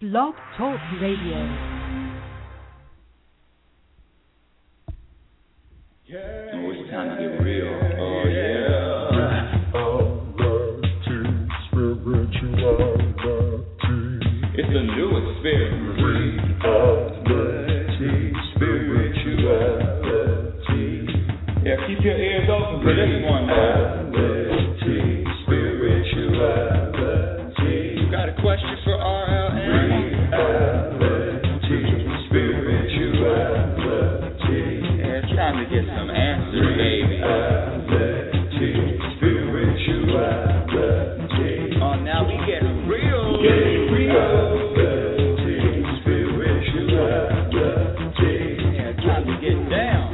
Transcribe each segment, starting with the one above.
Blog Talk Radio. Oh, it's time to get real. Oh, yeah. It's a new experience. Yeah, keep your ears open for this one, man. You got a question for RLN? Yeah, it's time to get some answers, baby. Oh, now we get real. Yeah, it's time to get down.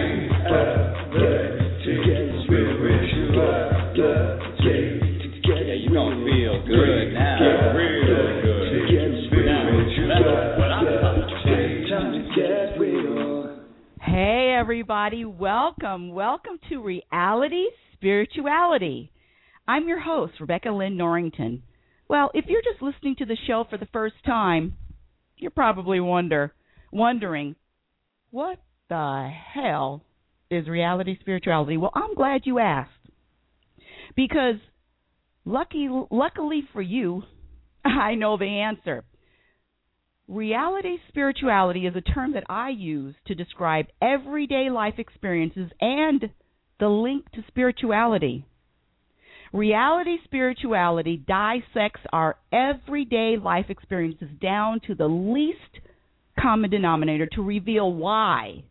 Yeah, you gonna feel good now. Real good. Now, that's what I'm talking about. Time to get real. Hey, everybody. Welcome to Reality Spirituality. I'm your host, Rebecca Lynn Norrington. Well, if you're just listening to the show for the first time, you're probably wondering, what the hell is Reality Spirituality? Well, I'm glad you asked, because luckily for you, I know the answer. Reality Spirituality is a term that I use to describe everyday life experiences and the link to spirituality. Reality Spirituality dissects our everyday life experiences down to the least common denominator to reveal why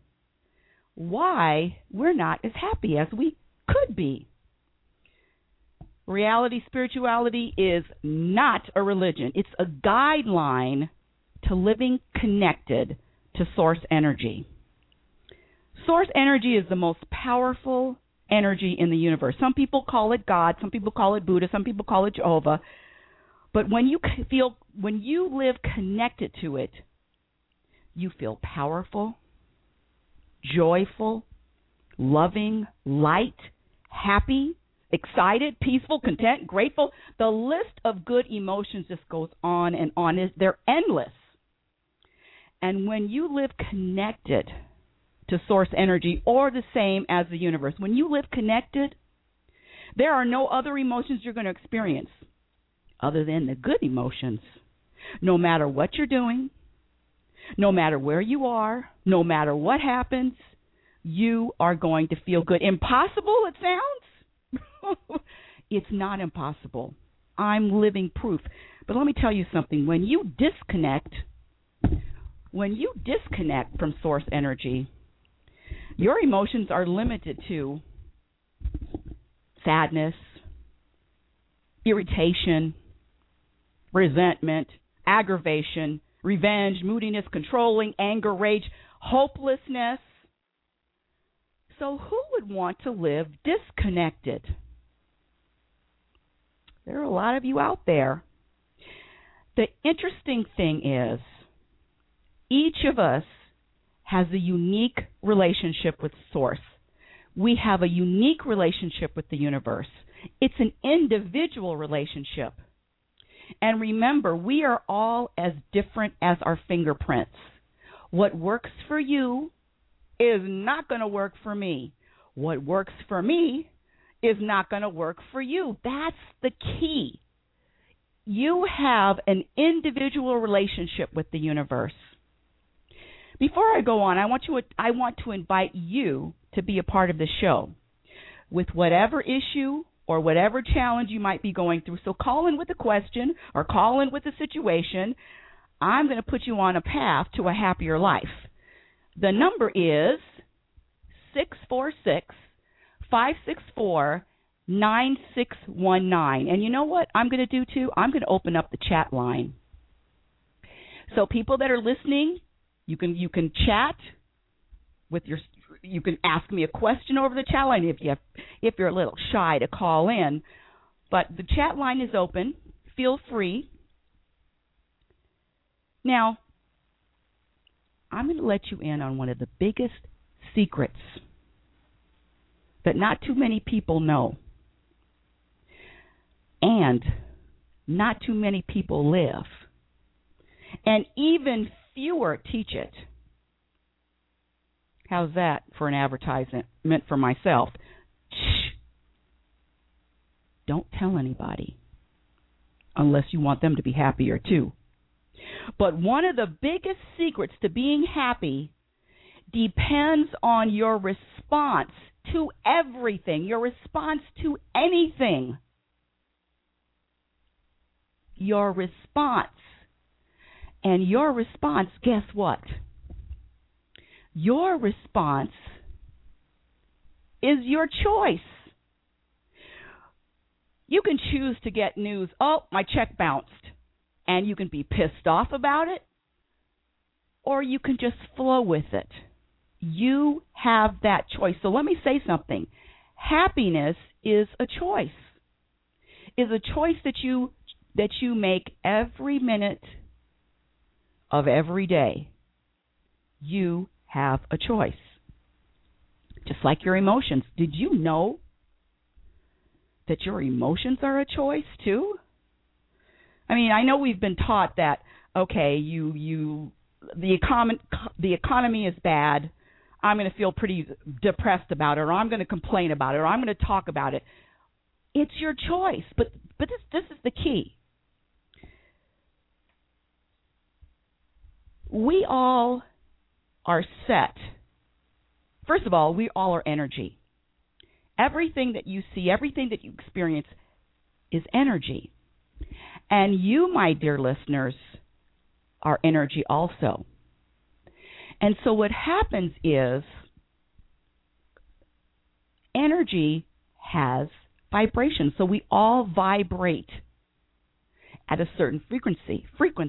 we're not as happy as we could be. Reality Spirituality is not a religion. It's a guideline to living connected to source energy. Source energy is the most powerful energy in the universe. Some people call it God, some people call it Buddha, some people call it Jehovah. But when you live connected to it, you feel powerful, joyful, loving, light, happy, excited, peaceful, content, grateful. The list of good emotions just goes on and on. They're endless. And when you live connected to source energy, or the same as the universe, when you live connected, there are no other emotions you're going to experience other than the good emotions. No matter what you're doing, no matter where you are, no matter what happens, you are going to feel good. Impossible, it sounds? It's not impossible. I'm living proof. But let me tell you something. When you disconnect from source energy, your emotions are limited to sadness, irritation, resentment, aggravation, revenge, moodiness, controlling, anger, rage, hopelessness. So who would want to live disconnected? There are a lot of you out there. The interesting thing is, each of us has a unique relationship with Source. We have a unique relationship with the universe. It's an individual relationship. And remember, we are all as different as our fingerprints. What works for you is not going to work for me. What works for me is not going to work for you. That's the key. You have an individual relationship with the universe. Before I go on, I want to invite you to be a part of the show with whatever issue or whatever challenge you might be going through. So call in with a question or call in with a situation. I'm going to put you on a path to a happier life. The number is 646-564-9619. And you know what I'm going to do, too? I'm going to open up the chat line. So people that are listening, you can chat with you can ask me a question over the chat line if you're a little shy to call in. But the chat line is open. Feel free. Now, I'm going to let you in on one of the biggest secrets that not too many people know. And not too many people live. and even fewer teach it. How's that for an advertisement for myself? Shh. Don't tell anybody unless you want them to be happier too. But one of the biggest secrets to being happy depends on your response to everything, your response to anything. Your response. And your response, guess what? Your response is your choice. You can choose to get news, oh, my check bounced, and you can be pissed off about it, or you can just flow with it. You have that choice. So let me say something. Happiness is a choice. Is a choice that you make every minute of every day. You have a choice. Just like your emotions. Did you know that your emotions are a choice too? I mean, I know we've been taught that, okay, the economy is bad. I'm going to feel pretty depressed about it, or I'm going to complain about it, or I'm going to talk about it. It's your choice. But this is the key. We all are set. First of all, we all are energy. Everything that you see, everything that you experience is energy. And you, my dear listeners, are energy also. And so what happens is energy has vibration. So we all vibrate at a certain frequency.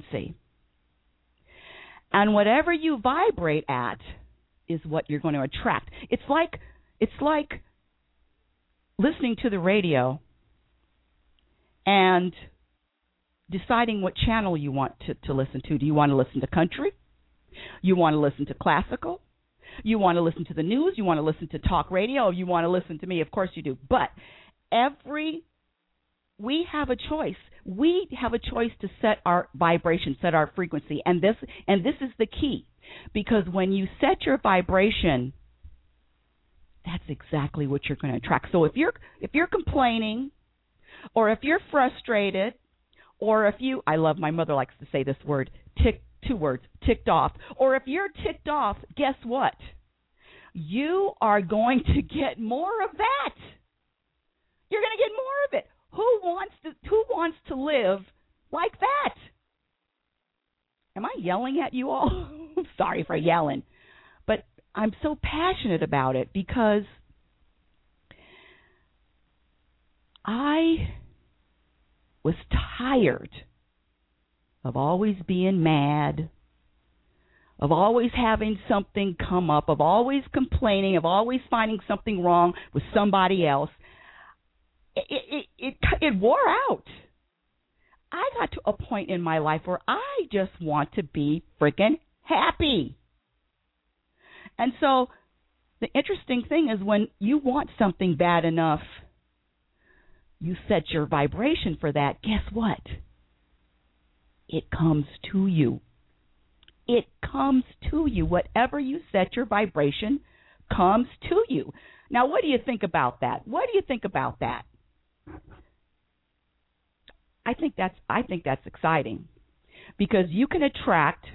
And whatever you vibrate at is what you're going to attract. It's like listening to the radio and deciding what channel you want to listen to. Do you want to listen to country? You want to listen to classical? You want to listen to the news? You want to listen to talk radio? You want to listen to me? Of course you do. But we have a choice. We have a choice to set our vibration, set our frequency. And this is the key. Because when you set your vibration, that's exactly what you're going to attract. So if you're complaining, or if you're frustrated, or if you, I love, my mother likes to say this word, ticked off. Or if you're ticked off, guess what? You are going to get more of that. You're going to get more of it. Who wants to live like that? Am I yelling at you all? I'm sorry for yelling. But I'm so passionate about it because I was tired of always being mad, of always having something come up, of always complaining, of always finding something wrong with somebody else. It wore out. I got to a point in my life where I just want to be freaking happy. And so the interesting thing is when you want something bad enough, you set your vibration for that. Guess what? It comes to you. It comes to you. Whatever you set your vibration comes to you. Now, what do you think about that? What do you think about that? I think that's exciting because you can attract.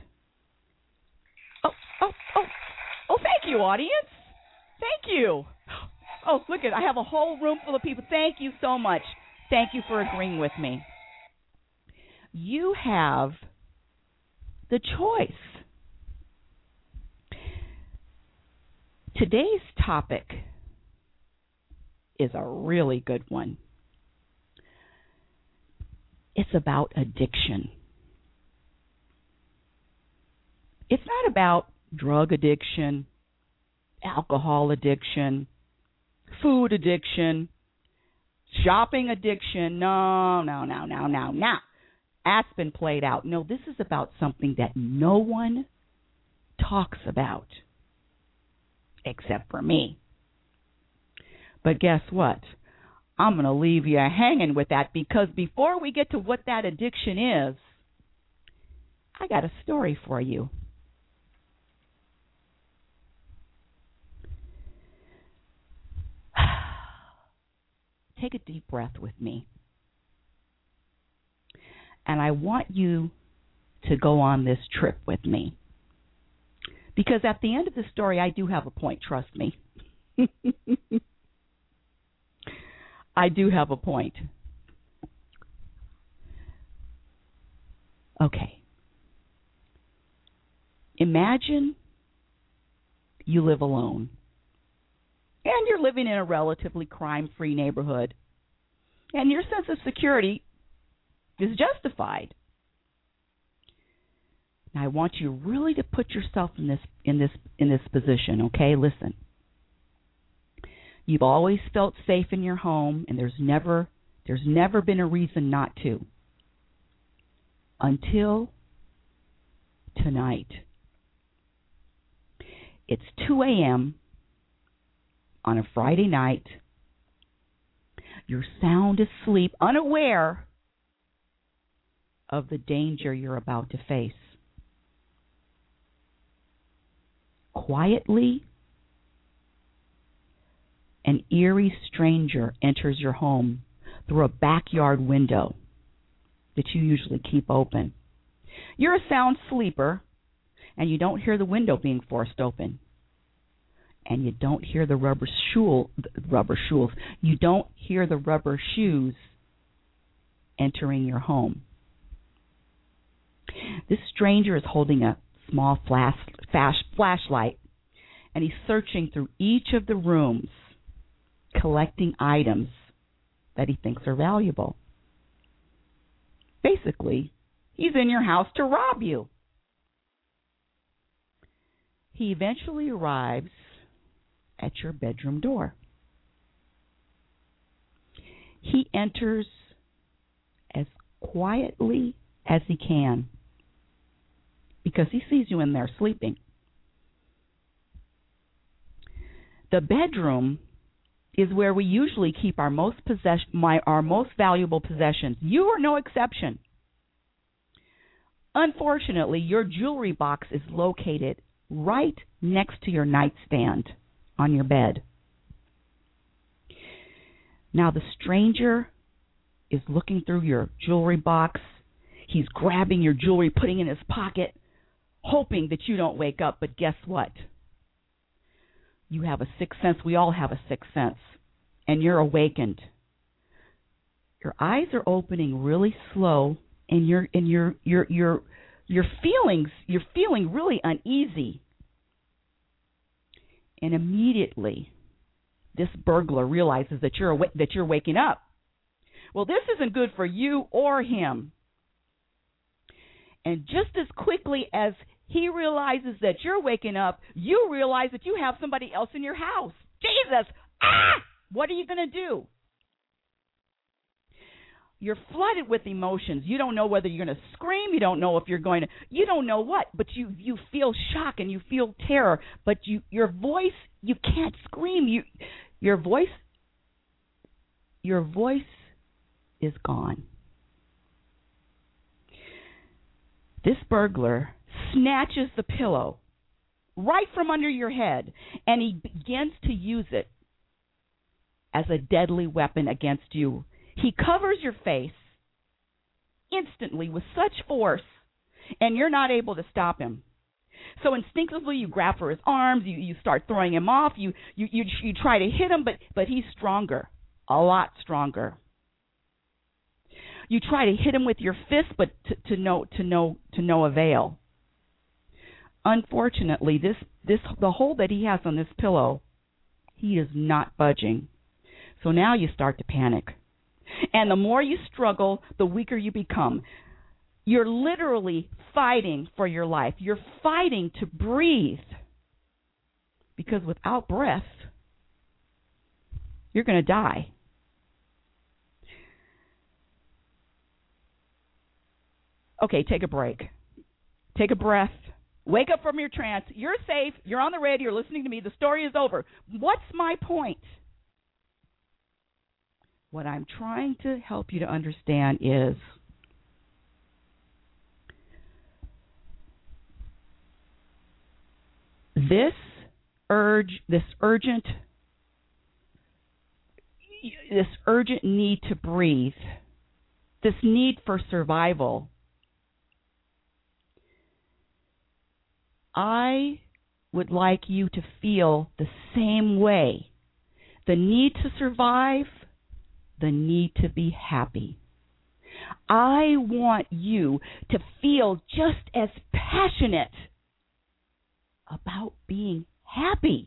Oh! Thank you, audience. Thank you. Oh, look I have a whole room full of people. Thank you so much. Thank you for agreeing with me. You have the choice. Today's topic is a really good one. It's about addiction. It's not about drug addiction, alcohol addiction, food addiction, shopping addiction. No. That's been played out. No, this is about something that no one talks about except for me. But guess what? I'm going to leave you hanging with that because before we get to what that addiction is, I got a story for you. Take a deep breath with me. And I want you to go on this trip with me. Because at the end of the story, I do have a point, trust me. I do have a point. Okay. Imagine you live alone. And you're living in a relatively crime-free neighborhood. And your sense of security is justified. Now I want you really to put yourself in this position, okay? Listen. You've always felt safe in your home, and there's never been a reason not to. Until tonight. It's 2 a.m. on a Friday night. You're sound asleep, unaware of the danger you're about to face. Quietly, an eerie stranger enters your home through a backyard window that you usually keep open. You're a sound sleeper, and you don't hear the window being forced open. And you don't hear the rubber shoes. You don't hear the rubber shoes entering your home. This stranger is holding a small flashlight, and he's searching through each of the rooms, collecting items that he thinks are valuable. Basically, he's in your house to rob you. He eventually arrives at your bedroom door. He enters as quietly as he can because he sees you in there sleeping. The bedroom is where we usually keep our most valuable possessions. You are no exception. Unfortunately, your jewelry box is located right next to your nightstand on your bed. Now the stranger is looking through your jewelry box. He's grabbing your jewelry, putting it in his pocket, hoping that you don't wake up. But guess what? You have a sixth sense. We all have a sixth sense. And you're awakened. Your eyes are opening really slow, and you're feeling really uneasy. And immediately, this burglar realizes that you're waking up. Well, this isn't good for you or him. And just as quickly as he realizes that you're waking up, you realize that you have somebody else in your house. Jesus! Ah! What are you going to do? You're flooded with emotions. You don't know whether you're going to scream. You don't know if you're going to. You don't know what. But you feel shock and you feel terror. But your voice, you can't scream. Your voice is gone. This burglar snatches the pillow right from under your head, and he begins to use it as a deadly weapon against you. He covers your face instantly with such force, and you're not able to stop him. So instinctively, you grab for his arms, you start throwing him off, you try to hit him, but he's stronger, a lot stronger. You try to hit him with your fist, but to no avail. Unfortunately, the hold that he has on this pillow, he is not budging. So now you start to panic. And the more you struggle, the weaker you become. You're literally fighting for your life. You're fighting to breathe. Because without breath, you're going to die. Okay, take a break. Take a breath. Wake up from your trance. You're safe. You're on the radio. You're listening to me. The story is over. What's my point? What I'm trying to help you to understand is This urgent need to breathe, this need for survival, I would like you to feel the same way. The need to survive, the need to be happy. I want you to feel just as passionate about being happy.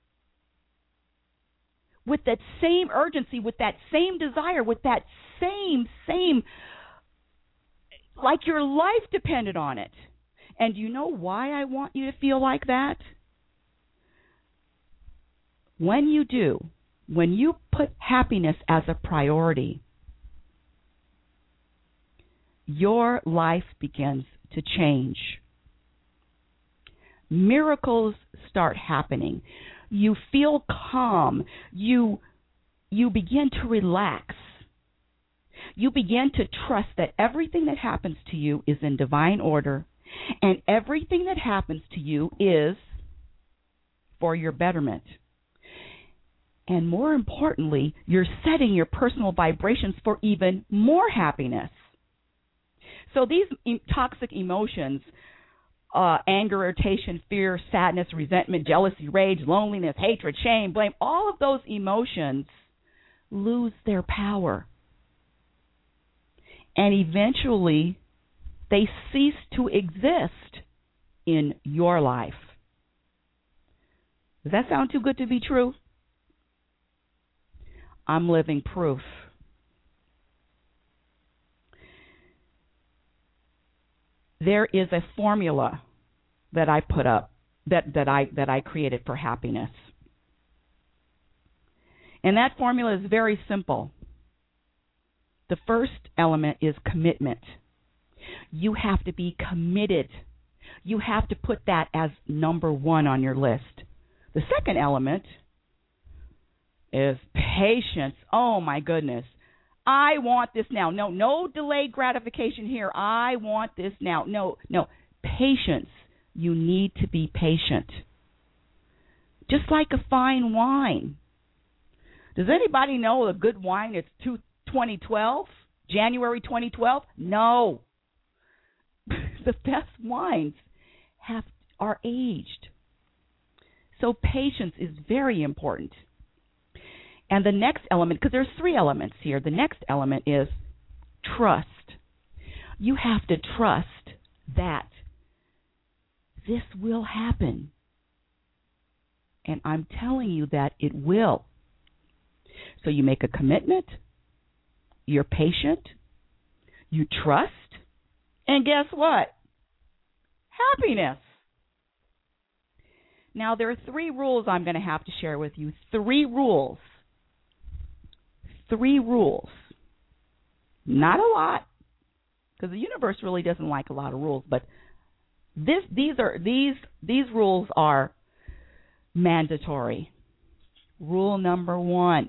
With that same urgency, with that same desire, with that same, like your life depended on it. And you know why I want you to feel like that? When you do, when you put happiness as a priority, your life begins to change. Miracles start happening. You feel calm. You begin to relax. You begin to trust that everything that happens to you is in divine order, and everything that happens to you is for your betterment. And more importantly, you're setting your personal vibrations for even more happiness. So these toxic emotions, anger, irritation, fear, sadness, resentment, jealousy, rage, loneliness, hatred, shame, blame, all of those emotions lose their power. And eventually, they cease to exist in your life. Does that sound too good to be true? I'm living proof. There is a formula that I put up, that I created for happiness. And that formula is very simple. The first element is commitment. You have to be committed. You have to put that as number one on your list. The second element is patience. Oh, my goodness. I want this now. No delayed gratification here. I want this now. No. Patience. You need to be patient. Just like a fine wine. Does anybody know a good wine is 2012? January 2012? No. The best wines are aged. So patience is very important. And the next element, because there's three elements here, the next element is trust. You have to trust that this will happen. And I'm telling you that it will. So you make a commitment, you're patient, you trust, and guess what? Happiness. Now, there are 3 rules I'm going to have to share with you. 3 rules. 3 rules. Not a lot, because the universe really doesn't like a lot of rules, but these rules are mandatory. Rule number 1.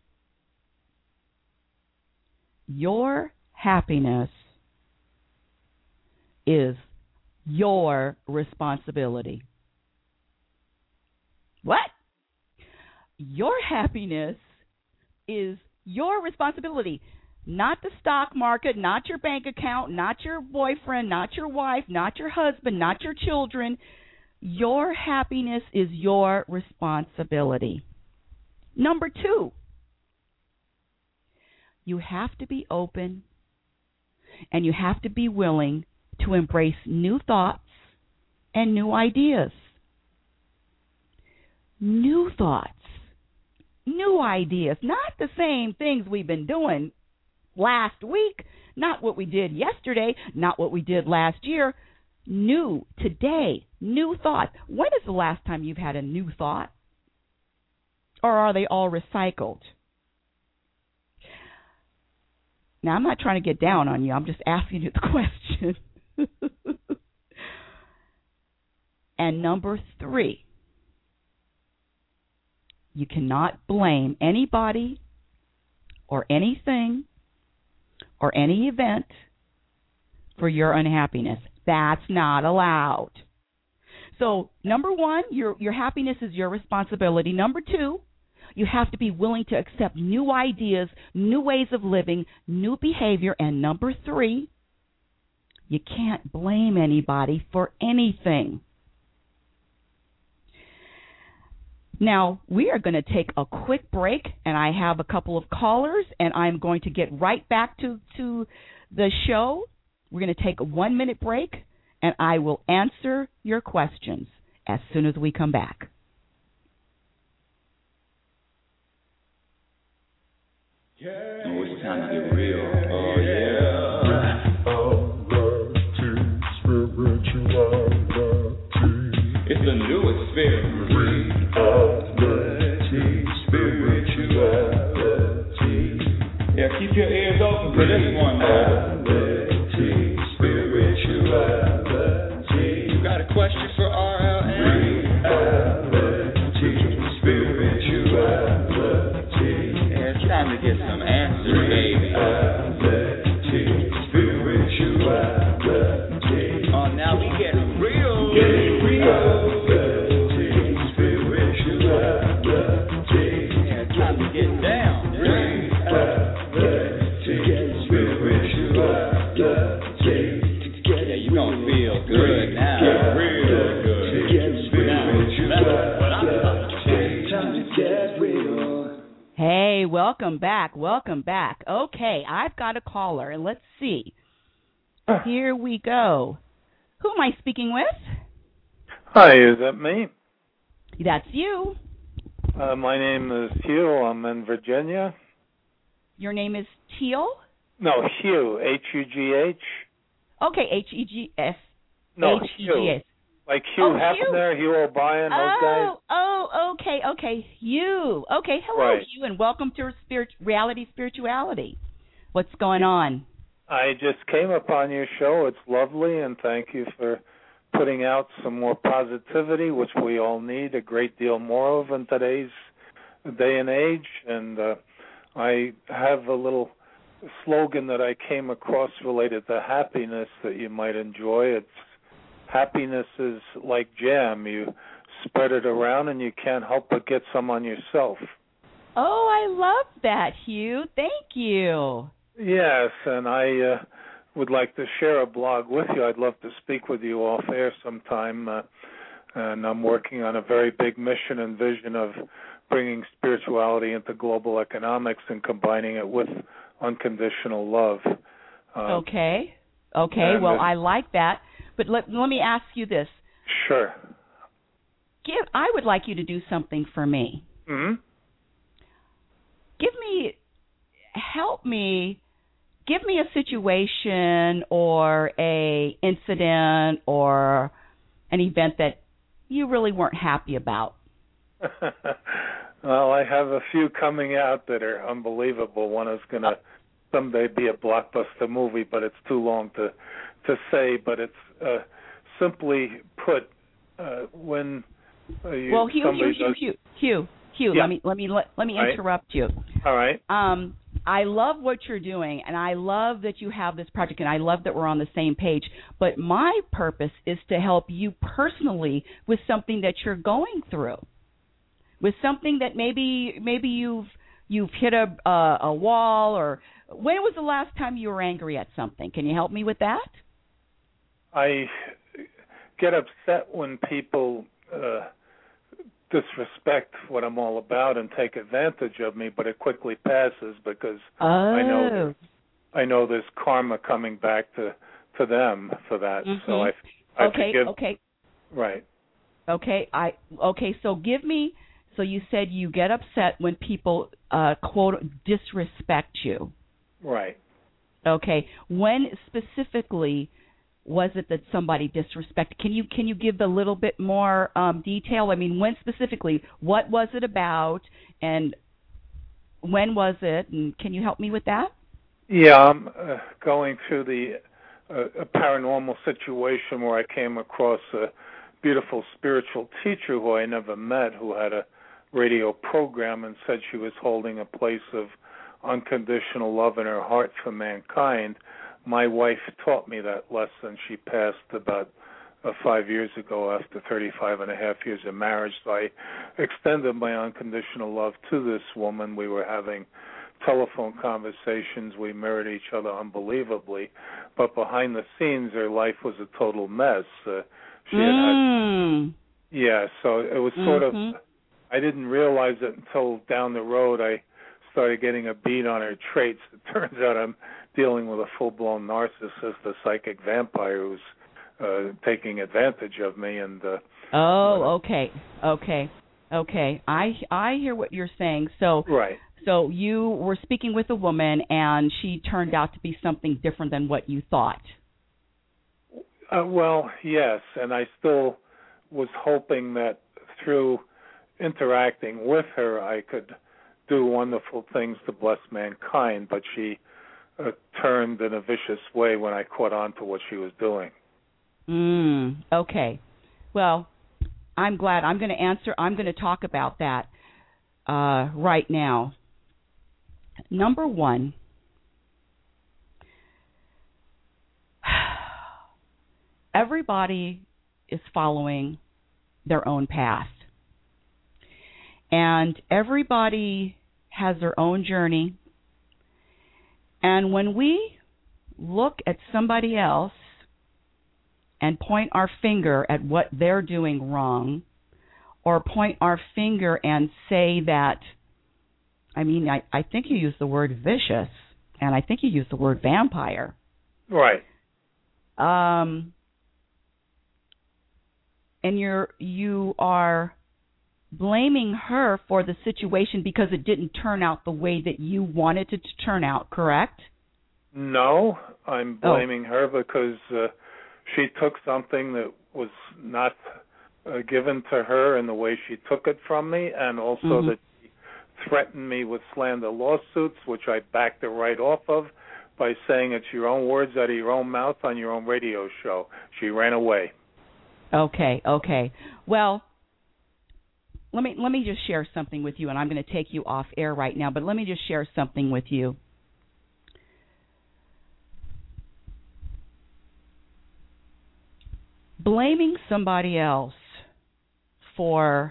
Your happiness is your responsibility. What? Your happiness is your responsibility. Not the stock market, not your bank account, not your boyfriend, not your wife, not your husband, not your children. Your happiness is your responsibility. Number 2, you have to be open and you have to be willing to embrace new thoughts and new ideas. New thoughts, new ideas, not the same things we've been doing last week, not what we did yesterday, not what we did last year. New, today, new thoughts. When is the last time you've had a new thought? Or are they all recycled? Now, I'm not trying to get down on you. I'm just asking you the question. And number 3, you cannot blame anybody or anything or any event for your unhappiness. That's not allowed. So, number one, your happiness is your responsibility. Number two, you have to be willing to accept new ideas, new ways of living, new behavior. And number three, you can't blame anybody for anything. Now, we are going to take a quick break, and I have a couple of callers, and I'm going to get right back to the show. We're going to take a 1-minute break, and I will answer your questions as soon as we come back. Yeah. Oh, it's time to get real. Oh, yeah. It's the new experience. Yeah, keep your ears open for this one now. You got a question for RLN? Yeah, it's time to get some answers, baby. Oh, now we get real. Yeah, it's time to get down. Yeah, you gonna feel good now. Real good. Now, that's what I'm talking about. Time to get real. Hey, welcome back. Welcome back. Okay, I've got a caller, and let's see. Here we go. Who am I speaking with? Hi, is that me? That's you. My name is Hugh. I'm in Virginia. Your name is Teal? No, Hugh, H-U-G-H. Okay, H-E-G-S. No, H-E-G-S. Hugh. Like Hugh Hefner, Hugh O'Brien, those guys. Oh, okay. Hugh. Okay, hello, Right. Hugh, and welcome to Reality Spirituality. What's going on? I just came upon your show. It's lovely, and thank you for putting out some more positivity, which we all need a great deal more of in today's day and age. And I have a little slogan that I came across related to happiness that you might enjoy. It's happiness is like jam. You spread it around, and you can't help but get some on yourself. Oh, I love that, Hugh. Thank you. Yes, and I would like to share a blog with you. I'd love to speak with you off air sometime, and I'm working on a very big mission and vision of bringing spirituality into global economics and combining it with unconditional love. Okay. Well, I like that, but let me ask you this. Sure. I would like you to do something for me. Mm-hmm. Give me a situation or a incident or an event that you really weren't happy about. Well, I have a few coming out that are unbelievable. One is going to someday be a blockbuster movie, but it's too long to say. But it's simply put, when you well, Hugh, Yeah. let me interrupt you. All right. I love what you're doing, and I love that you have this project, and I love that we're on the same page. But my purpose is to help you personally with something that you're going through, with something that maybe you've hit a wall, or when was the last time you were angry at something? Can you help me with that? I get upset when people disrespect what I'm all about and take advantage of me, but it quickly passes because I know there's karma coming back to them for that. Mm-hmm. So I forgive. Okay. Right. Okay. So give me. So you said you get upset when people quote disrespect you. Right. Okay. When specifically was it that somebody disrespected? Can you give a little bit more detail? I mean, when specifically? What was it about? And when was it? And can you help me with that? Yeah, I'm going through a paranormal situation where I came across a beautiful spiritual teacher who I never met, who had a radio program and said she was holding a place of unconditional love in her heart for mankind. My wife taught me that lesson. She passed about 5 years ago after 35 and a half years of marriage. So I extended my unconditional love to this woman. We were having telephone conversations. We mirrored each other unbelievably. But behind the scenes, her life was a total mess. She had yeah, so it was sort of, I didn't realize it until down the road I started getting a beat on her traits. It turns out I'm dealing with a full-blown narcissist, a psychic vampire who's taking advantage of me. And okay. I hear what you're saying. So right. So you were speaking with a woman, and she turned out to be something different than what you thought. Well, yes, and I still was hoping that through interacting with her, I could do wonderful things to bless mankind, but she turned in a vicious way when I caught on to what she was doing. Okay. Well, I'm glad. I'm going to talk about that right now. Number one, everybody is following their own path. And everybody has their own journey. And when we look at somebody else and point our finger at what they're doing wrong, or point our finger and say that, I think you used the word vicious, and I think you used the word vampire. Right. And you are blaming her for the situation because it didn't turn out the way that you wanted it to turn out, correct? No, I'm blaming her because she took something that was not given to her in the way she took it from me, and also that she threatened me with slander lawsuits, which I backed her right off of by saying it's your own words out of your own mouth on your own radio show. She ran away. Okay. Well, let me just share something with you, and I'm going to take you off air right now, but let me just share something with you. Blaming somebody else for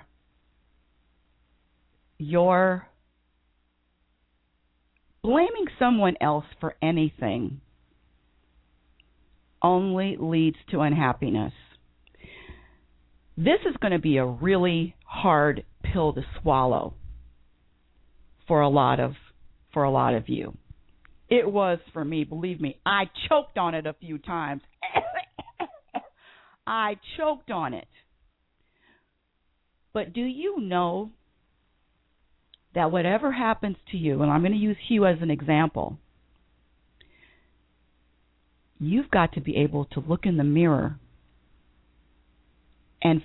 blaming someone else for anything only leads to unhappiness. This is going to be a really hard pill to swallow for a lot of you. It was for me, believe me. I choked on it a few times. I choked on it. But do you know that whatever happens to you, and I'm going to use Hugh as an example, you've got to be able to look in the mirror and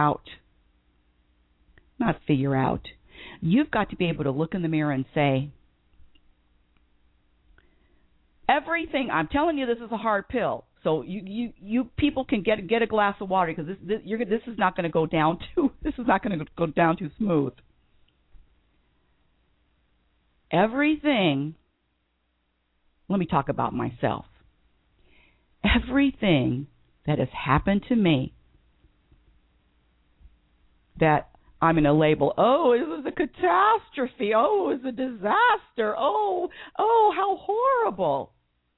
you've got to be able to look in the mirror and say, everything, I'm telling you, this is a hard pill. So you people can get a glass of water, because this is not going to go down too smooth. Everything. Let me talk about myself. Everything that has happened to me that I'm going to label, it was a catastrophe. Oh, it was a disaster. Oh, how horrible.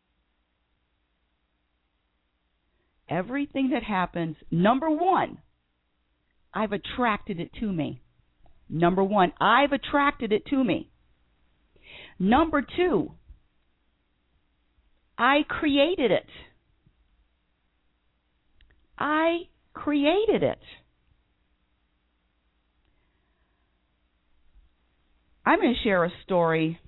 Everything that happens, number one, I've attracted it to me. Number one, I've attracted it to me. Number two, I created it. I created it. I'm going to share a story.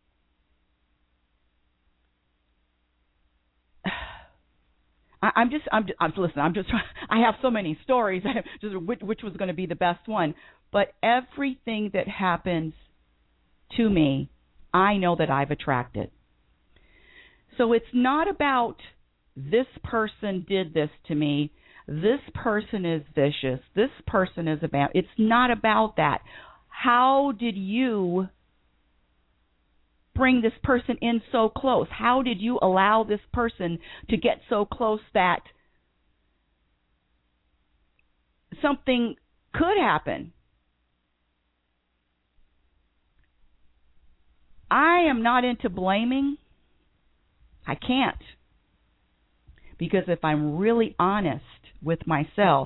I have so many stories, just which was going to be the best one. But everything that happens to me, I know that I've attracted. So it's not about this person did this to me, this person is vicious, this person is about. It's not about that. How did you bring this person in so close? How did you allow this person to get so close that something could happen. I am not into blaming. I can't. Because if I'm really honest with myself,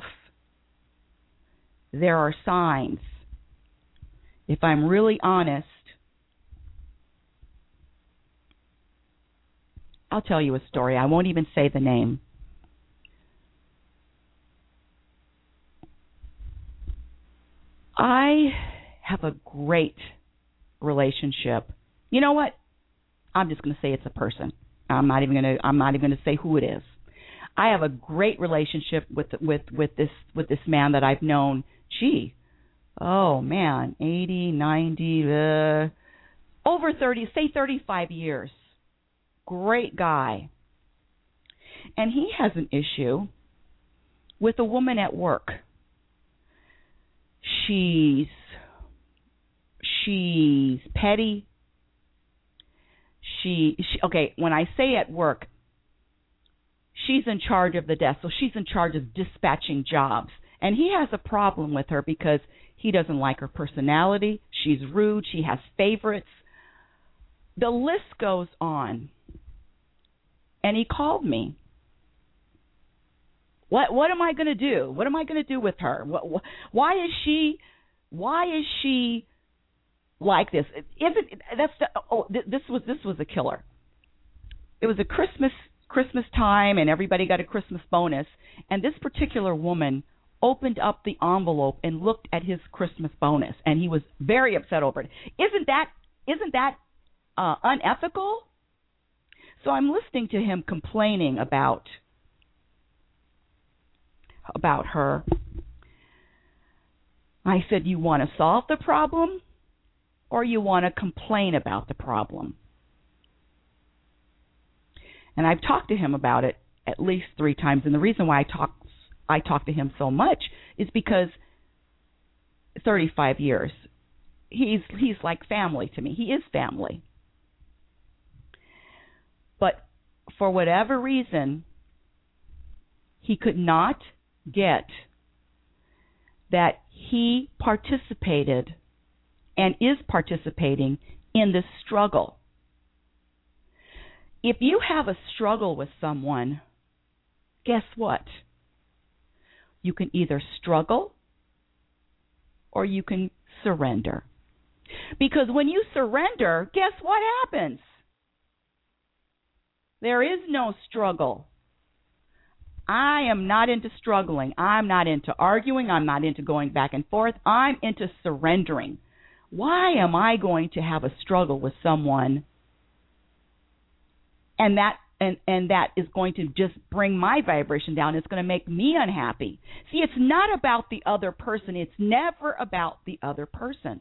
there are signs. If I'm really honest, I'll tell you a story. I won't even say the name. I have a great relationship. You know what? I'm just going to say it's a person. I'm not even going to say who it is. I have a great relationship with this man that I've known. Oh man, 80, 90, over 30, say 35 years. Great guy. And he has an issue with a woman at work. She's petty. Okay, when I say at work, she's in charge of the desk, so she's in charge of dispatching jobs. And he has a problem with her because he doesn't like her personality. She's rude. She has favorites. The list goes on. And he called me. What am I going to do? What am I going to do with her? Why is she like this? This was a killer. It was a Christmas time, and everybody got a Christmas bonus. And this particular woman opened up the envelope and looked at his Christmas bonus, and he was very upset over it. Isn't that unethical? So I'm listening to him complaining about her. I said, you want to solve the problem, or you want to complain about the problem? And I've talked to him about it at least 3 times. And the reason why I talk to him so much is because 35 years, he's like family to me. He is family. But for whatever reason, he could not get that he participated and is participating in this struggle. If you have a struggle with someone, guess what? You can either struggle or you can surrender. Because when you surrender, guess what happens? There is no struggle. I am not into struggling. I'm not into arguing. I'm not into going back and forth. I'm into surrendering. Why am I going to have a struggle with someone and that is going to just bring my vibration down? It's going to make me unhappy. See, it's not about the other person. It's never about the other person.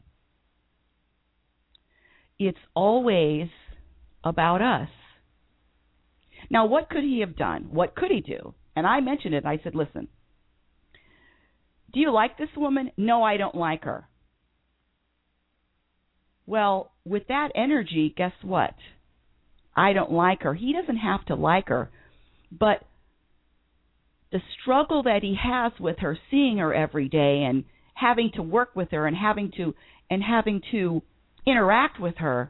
It's always about us. Now, what could he have done? What could he do? And I mentioned it. I said, listen, do you like this woman? No, I don't like her. Well, with that energy, guess what? I don't like her. He doesn't have to like her. But the struggle that he has with her, seeing her every day and having to work with her and having to interact with her,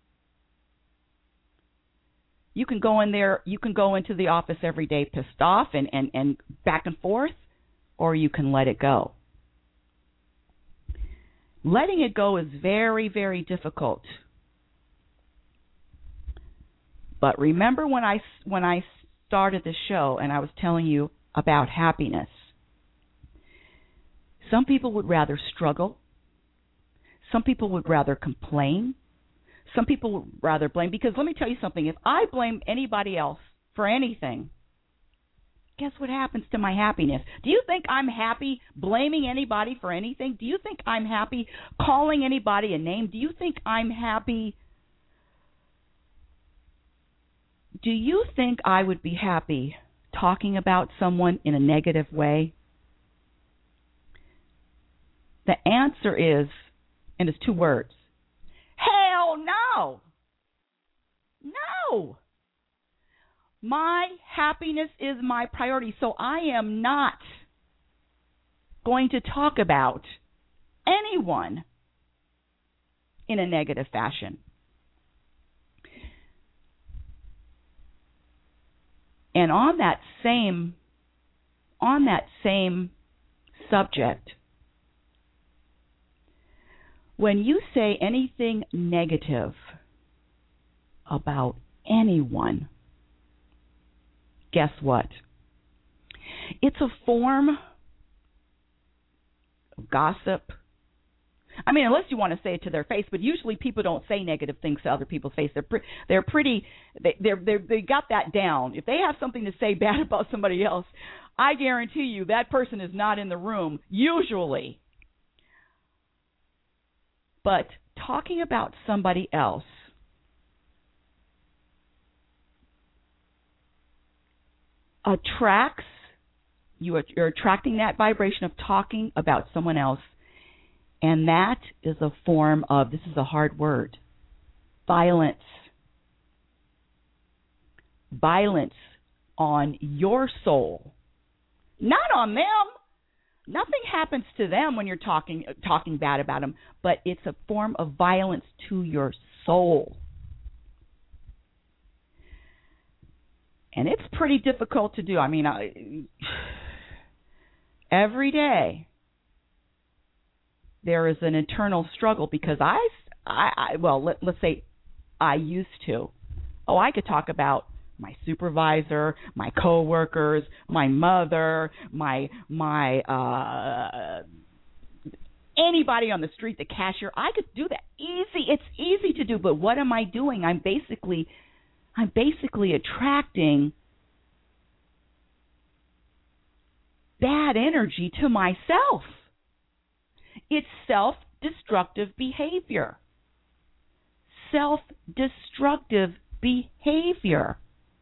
you can go in there, you can go into the office every day pissed off and back and forth, or you can let it go. Letting it go is very, very difficult. But remember when I started the show and I was telling you about happiness, some people would rather struggle. Some people would rather complain. Some people would rather blame. Because let me tell you something. If I blame anybody else for anything, guess what happens to my happiness? Do you think I'm happy blaming anybody for anything? Do you think I'm happy calling anybody a name? Do you think I'm happy? Do you think I would be happy talking about someone in a negative way? The answer is, and it's 2 words, hell no. No. My happiness is my priority, so I am not going to talk about anyone in a negative fashion. And on that same subject, when you say anything negative about anyone, guess what? It's a form of gossip. I mean, unless you want to say it to their face, but usually people don't say negative things to other people's face. They got that down. If they have something to say bad about somebody else, I guarantee you that person is not in the room usually. But talking about somebody else you're attracting that vibration of talking about someone else. And that is a form of, this is a hard word, violence. Violence on your soul, not on them. Nothing happens to them when you're talking bad about them, but it's a form of violence to your soul. And it's pretty difficult to do. I mean, every day there is an internal struggle because let's say I used to. Oh, I could talk about my supervisor, my coworkers, my mother, my anybody on the street, the cashier. I could do that easy. It's easy to do, but what am I doing? I'm basically attracting bad energy to myself. It's self-destructive behavior. Self-destructive behavior.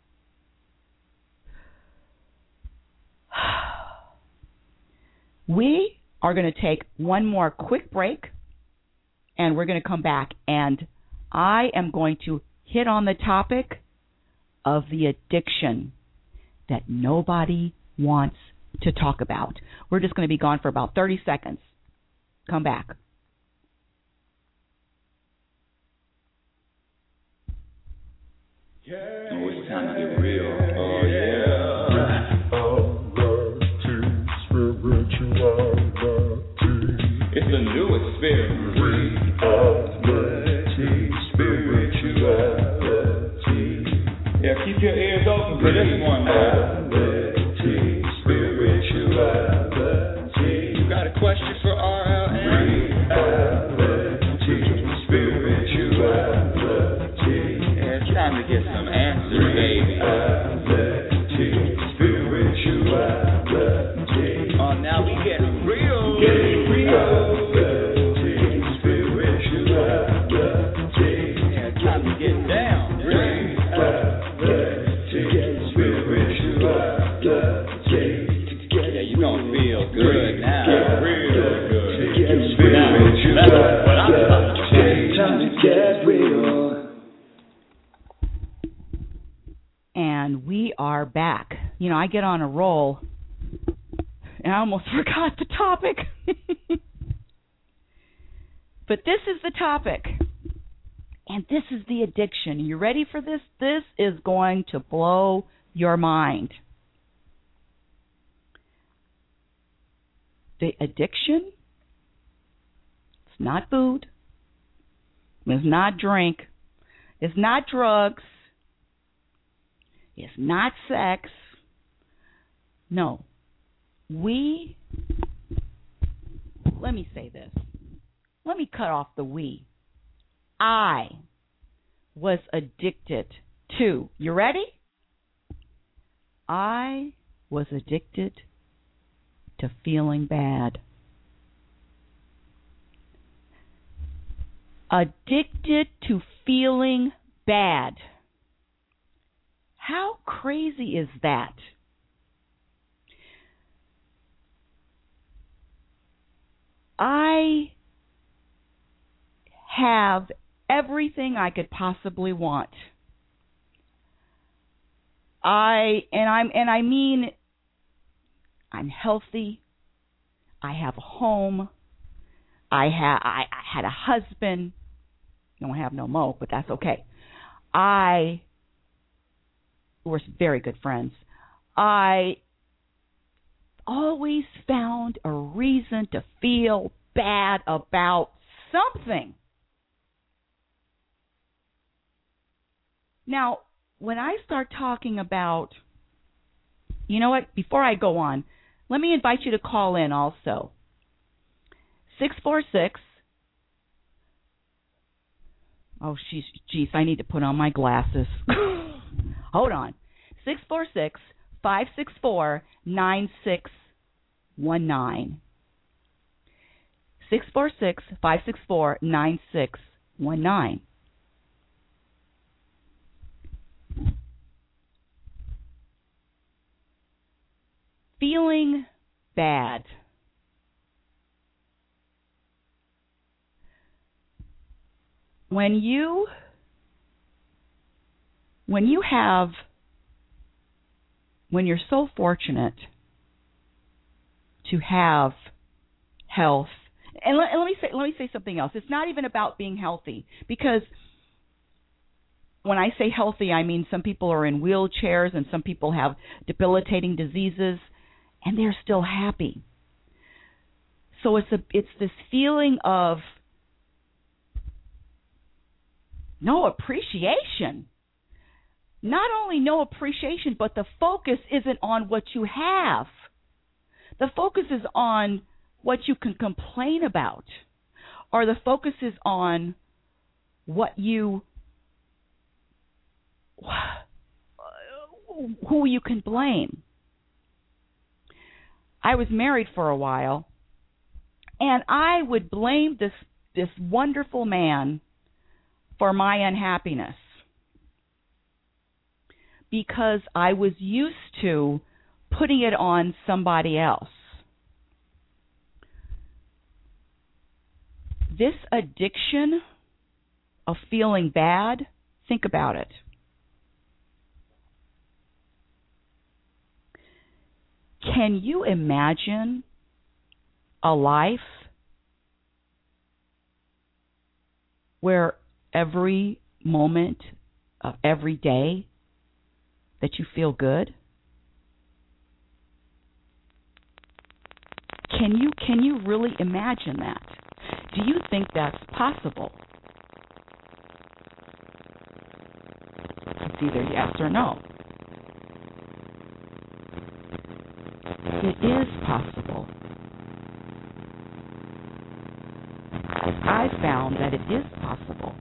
We are going to take one more quick break, and we're going to come back, and I am going to hit on the topic of the addiction that nobody wants to talk about. We're just going to be gone for about 30 seconds. Come back. Oh, it's time to get real. Oh, yeah. It's a new experience. Yeah, keep your ears open for this one, man. You got a question for RLN? Yeah, it's time to get some answers, baby. Oh, now we getting real. Yeah, it's time to get down. Yeah, you gonna feel good now. Real good. Now, that's what I'm talking about. Time to get real. And we are back. You know, I get on a roll, and I almost forgot the topic. But this is the topic, and this is the addiction. Are you ready for this? This is going to blow your mind. The addiction, it's not food, it's not drink, it's not drugs, it's not sex. No. Let me say this. Let me cut off the we. I was addicted to, you ready? I was addicted to feeling bad. Addicted to feeling bad. How crazy is that? I have everything I could possibly want. I'm healthy. I have a home. I had a husband. Don't have no mo, but that's okay. We're very good friends. I always found a reason to feel bad about something. Now, when I start talking about, you know what, before I go on, let me invite you to call in also. 646. Oh, geez, I need to put on my glasses. Hold on. 646-564-9619. 646-564-9619. Feeling bad. When you're so fortunate to have health, and let me say something else. It's not even about being healthy, because when I say healthy, I mean some people are in wheelchairs and some people have debilitating diseases, and they're still happy. So it's this feeling of no appreciation. Not only no appreciation, but the focus isn't on what you have. The focus is on what you can complain about, or the focus is on who you can blame. I was married for a while, and I would blame this wonderful man for my unhappiness, because I was used to putting it on somebody else. This addiction of feeling bad, think about it. Can you imagine a life where every moment of every day that you feel good? Can you really imagine that? Do you think that's possible? It's either yes or no. It is possible. I found that it is possible.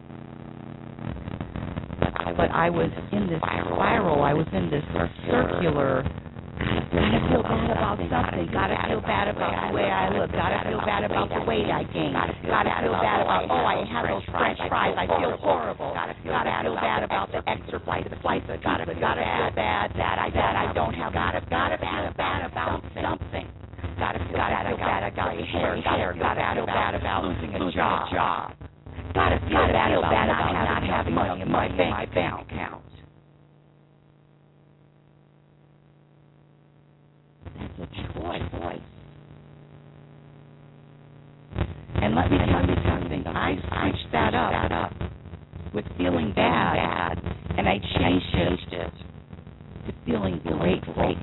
But I was in this spiral. I was in this circular. Gotta feel bad about something. Gotta feel bad about the way I look. Gotta feel bad about the weight I gained. Gotta feel bad about, I had those French fries. I feel horrible. Gotta feel bad about the extra flights. Gotta feel bad that I don't have. Gotta feel bad about something. Gotta feel bad about gray hair. Gotta feel bad about losing a job. Gotta feel bad about not having money in my bank account. That's a choice. And let me tell you something. I switched that up with feeling bad, and I changed it to feeling grateful.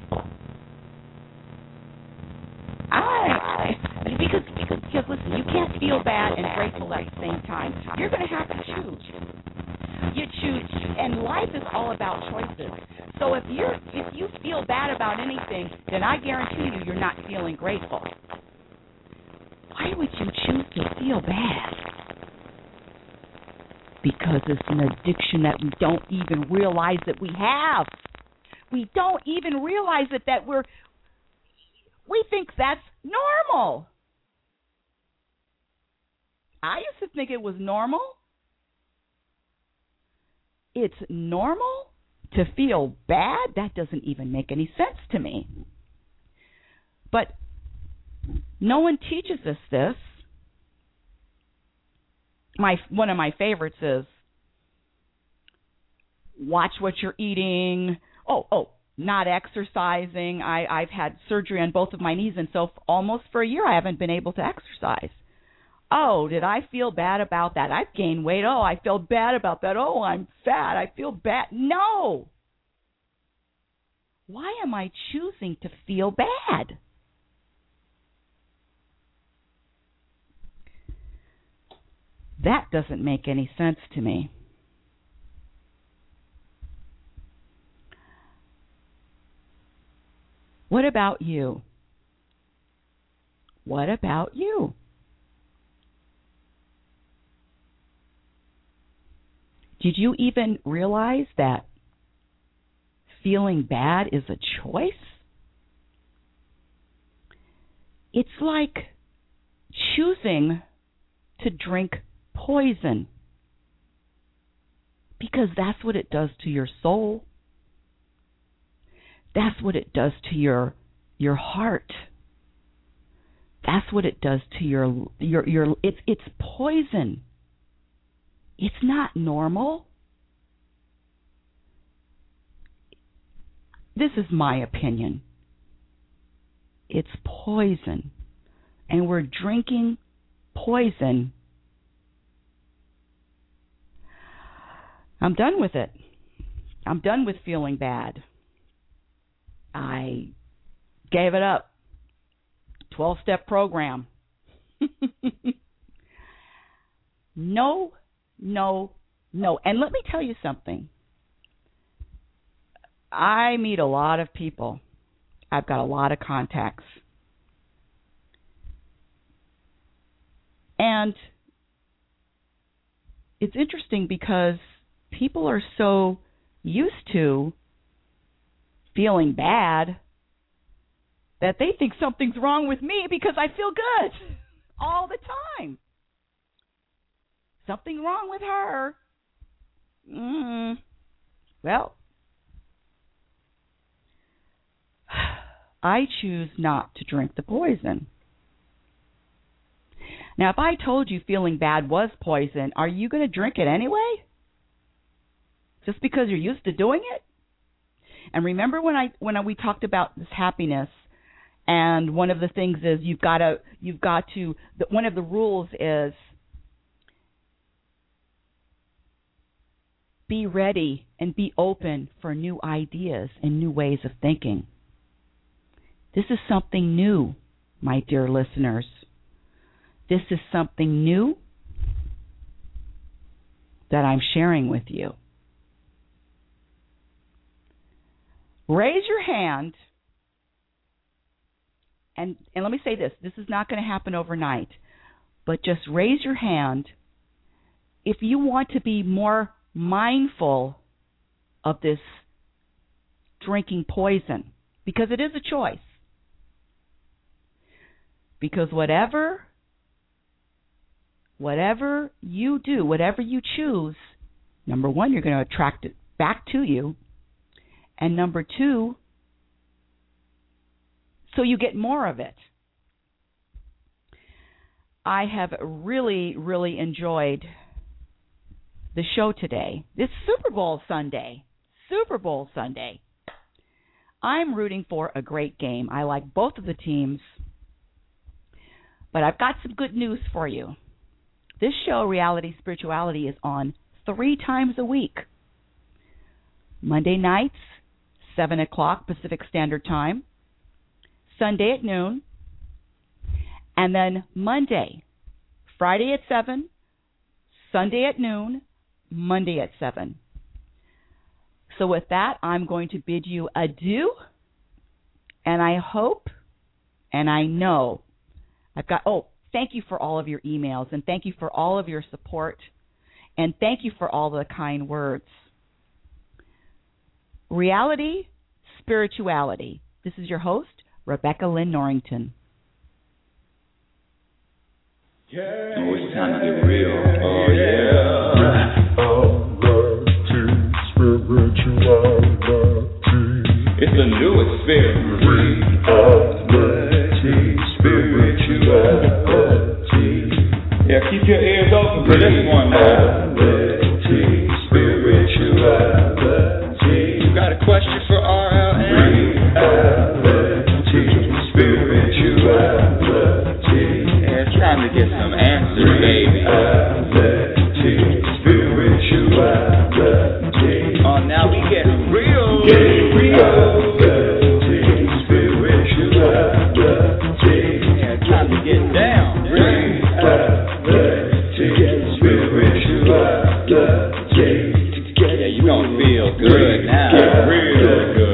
Because listen, you can't feel bad and grateful at the same time. You're going to have to choose. You choose, and life is all about choices. So if you feel bad about anything, then I guarantee you're not feeling grateful. Why would you choose to feel bad? Because it's an addiction that we don't even realize that we have. We don't even realize that we think that's normal. I used to think it was normal. It's normal to feel bad? That doesn't even make any sense to me. But no one teaches us this. One of my favorites is watch what you're eating. not exercising. I've had surgery on both of my knees, and so almost for a year I haven't been able to exercise. Oh, did I feel bad about that? I've gained weight. Oh, I feel bad about that. Oh, I'm fat. I feel bad. No. Why am I choosing to feel bad? That doesn't make any sense to me. What about you? What about you? Did you even realize that feeling bad is a choice? It's like choosing to drink poison, because that's what it does to your soul. That's what it does to your heart. That's what it does to your it's poison. It's not normal. This is my opinion. It's poison. And we're drinking poison. I'm done with it. I'm done with feeling bad. I gave it up. 12-step program. No. And let me tell you something. I meet a lot of people. I've got a lot of contacts. And it's interesting because people are so used to feeling bad that they think something's wrong with me because I feel good all the time. Something wrong with her. Well, I choose not to drink the poison. Now, if I told you feeling bad was poison, are you going to drink it anyway? Just because you're used to doing it? And remember when we talked about this happiness, and one of the things is you've got to one of the rules is be ready and be open for new ideas and new ways of thinking. This is something new, my dear listeners. This is something new that I'm sharing with you. Raise your hand, and let me say this. This is not going to happen overnight, but just raise your hand if you want to be more mindful of this drinking poison, because it is a choice. Because whatever you do, whatever you choose, number one, you're going to attract it back to you. And number two, so you get more of it. I have really, really enjoyed the show today. It's Super Bowl Sunday. Super Bowl Sunday. I'm rooting for a great game. I like both of the teams. But I've got some good news for you. This show, Reality Spirituality, is on 3 times a week. Monday nights, 7 o'clock Pacific Standard Time. Sunday at noon. And then Monday, Friday at 7, Sunday at noon, Monday at 7. So with that, I'm going to bid you adieu. And I hope and I know thank you for all of your emails, and thank you for all of your support, and thank you for all the kind words. Reality, Spirituality. This is your host, Rebecca Lynn Norrington. Yeah. Oh, it's time to get real. Oh, yeah. It's a new experience. Yeah, keep your ears open for this one, man. You got a question for RLN? to get some answers, baby. Oh, now we get real. Yeah, time to get down. Yeah, you gonna feel good now. Real good.